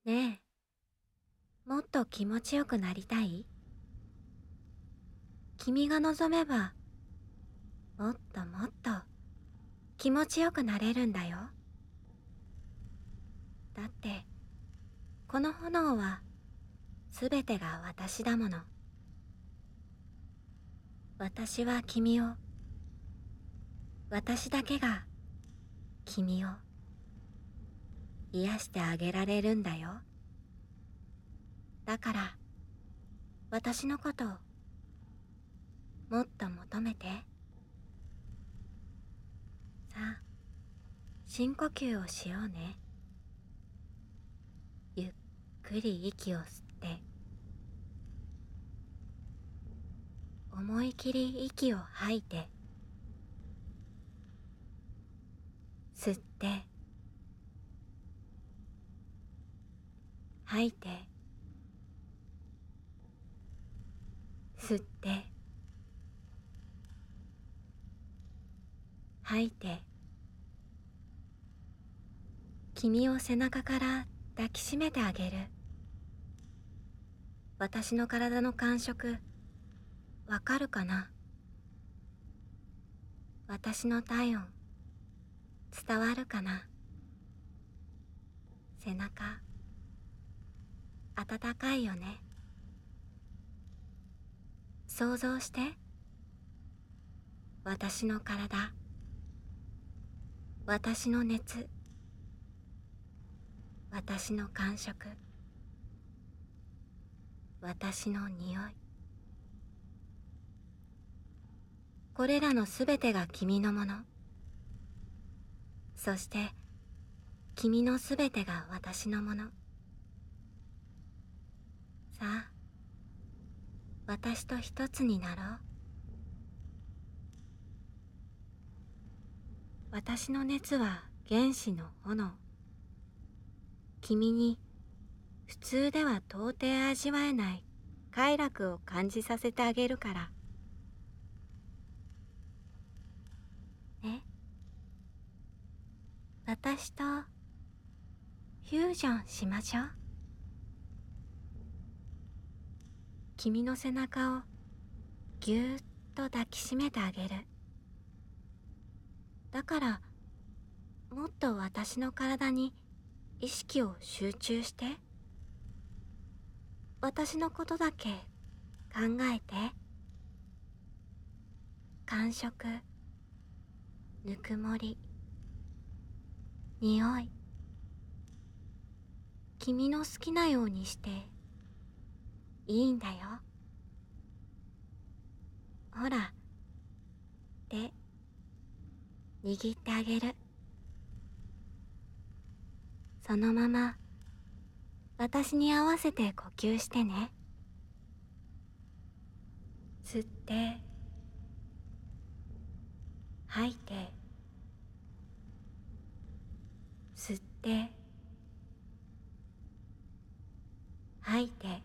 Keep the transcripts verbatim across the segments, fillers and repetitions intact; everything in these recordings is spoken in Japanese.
ねえ、もっと気持ちよくなりたい？君が望めば、もっともっと気持ちよくなれるんだよ。だって、この炎はすべてが私だもの。私は君を、私だけが君を癒してあげられるんだよ。だから、私のことをもっと求めて。さあ、深呼吸をしようね。ゆっくり息を吸って、思い切り息を吐いて、吸って、吐いて、吸って、吐いて、君を背中から抱きしめてあげる。私の体の感触、わかるかな？私の体温、伝わるかな？背中、暖かいよね。想像して。私の体、私の熱、私の感触、私の匂い。これらのすべてが君のもの。そして、君のすべてが私のもの。さあ、私と一つになろう。私の熱は原子の炎。君に普通では到底味わえない快楽を感じさせてあげるから。ね、私とフュージョンしましょう。君の背中をぎゅーっと抱きしめてあげる。だから、もっと私の体に意識を集中して。私のことだけ考えて。感触、ぬくもり、匂い。君の好きなようにしていいんだよ。ほら、手、握ってあげる。そのまま、私に合わせて呼吸してね。吸って、吐いて、吸って、吐いて。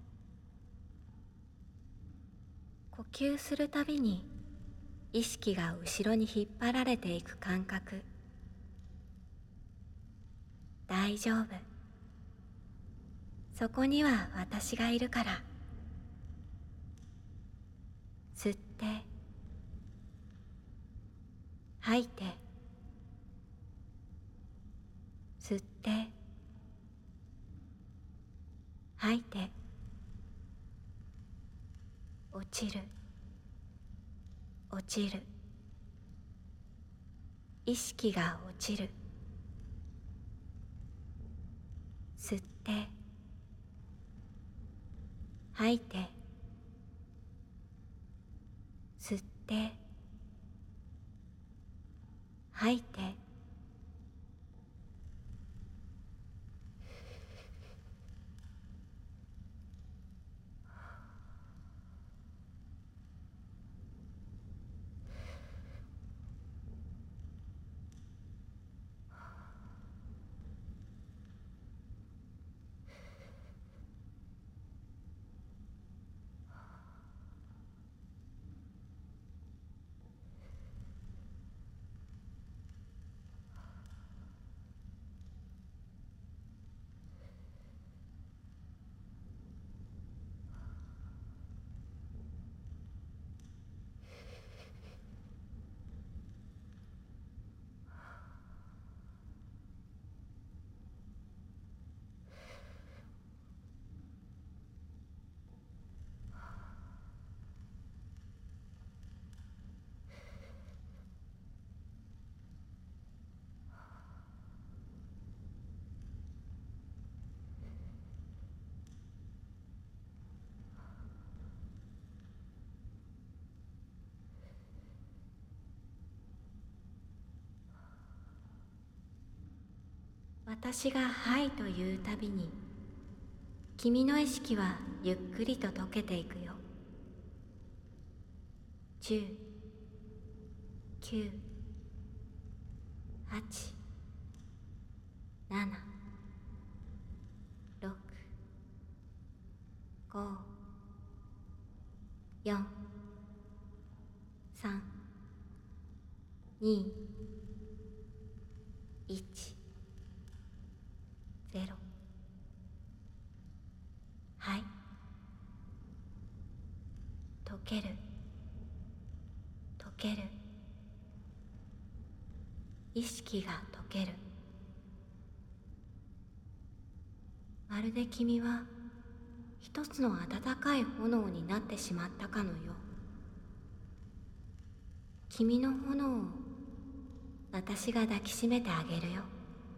呼吸するたびに意識が後ろに引っ張られていく感覚。大丈夫。そこには私がいるから。吸って、吐いて、吸って、吐いて。落ちる、落ちる。意識が落ちる。吸って、吐いて、吸って、吐いて。 私がはいというたびに、君の意識はゆっくりと溶けていくよ。じゅう、きゅう、はち、なな、ろく、ご、よん、さん、に、いち、ゼロ。はい。溶ける、溶ける。意識が溶ける。まるで君は一つの温かい炎になってしまったかのよ。君の炎を私が抱きしめてあげるよ。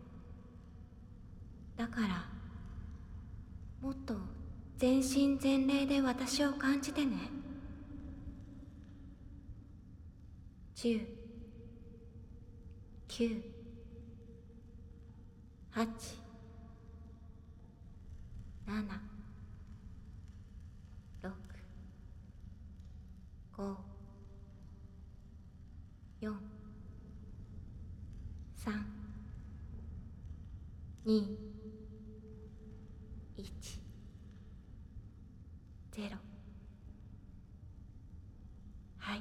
だからもっと全身全霊で私を感じてね。じゅう、きゅう、はち、なな、ろく、ご、よん、さん、に、いち、ゼロ。はい。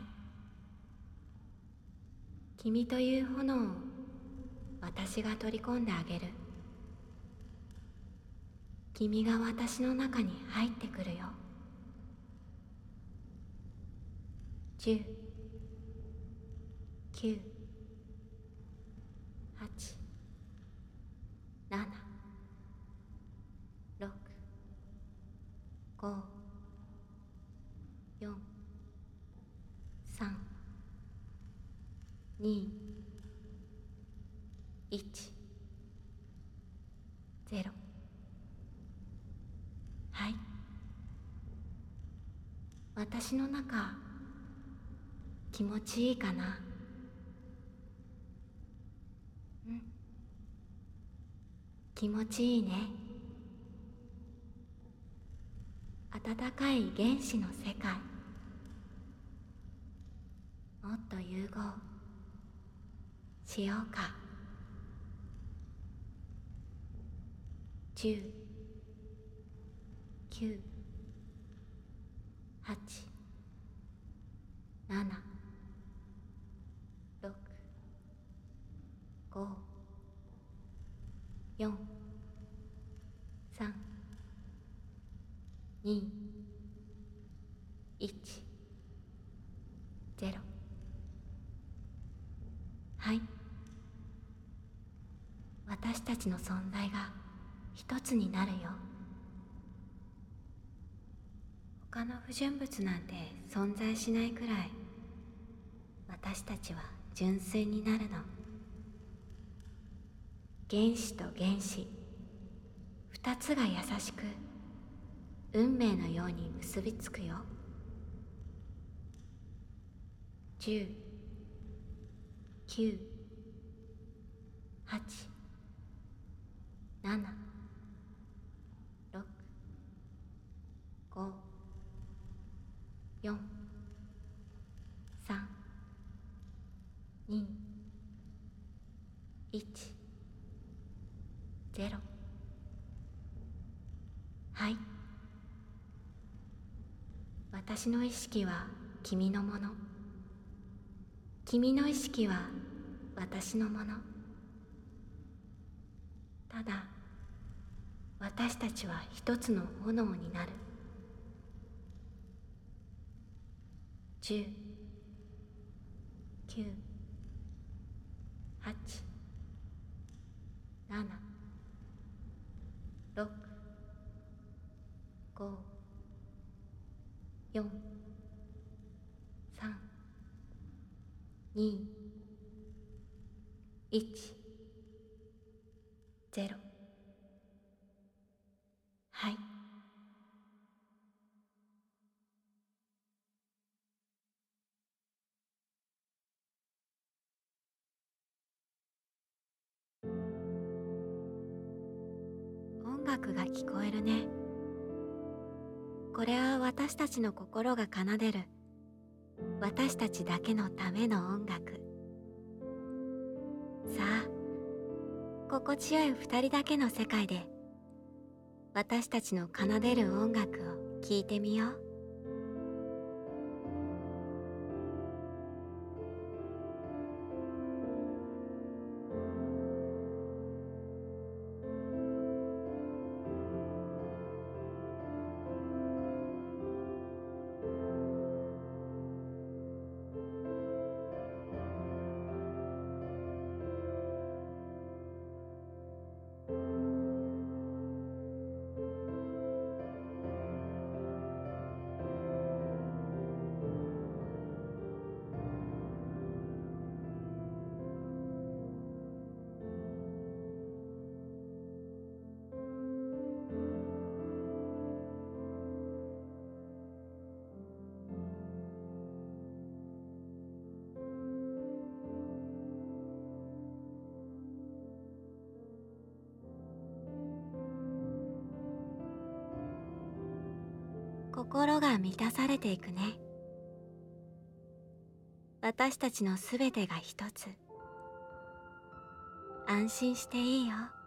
君という炎を私が取り込んであげる。君が私の中に入ってくるよ。じゅう、きゅう、はち、なな、ろく、ご、よん、さん、に、いち、ゼロ。はい。私の中、気持ちいいかな？うん。気持ちいいね。暖かい原子の世界。もっと融合しようか。じゅう、きゅう、はち、なな、ろく、ご、よん、さん、に、いち、ゼロ。はい。私たちの存在が一つになるよ。他の不純物なんて存在しないくらい、私たちは純粋になるの。原子と原子、二つが優しく運命のように結びつくよ。じゅう、きゅう、はち、なな、ろく、ご、よん、さん、に、いち、ゼロ。はい。私の意識は君のもの。君の意識は私のもの。ただ、私たちは一つの炎になる。じゅう、きゅう、はち、なな、ろく、ご、よん、さん、に、いち、ゼロ。はい。 音楽が聞こえるね。これは私たちの心が奏でる、私たちだけのための音楽。さあ、心地よい二人だけの世界で、私たちの奏でる音楽を聴いてみよう。心が満たされていくね。私たちのすべてが一つ。安心していいよ。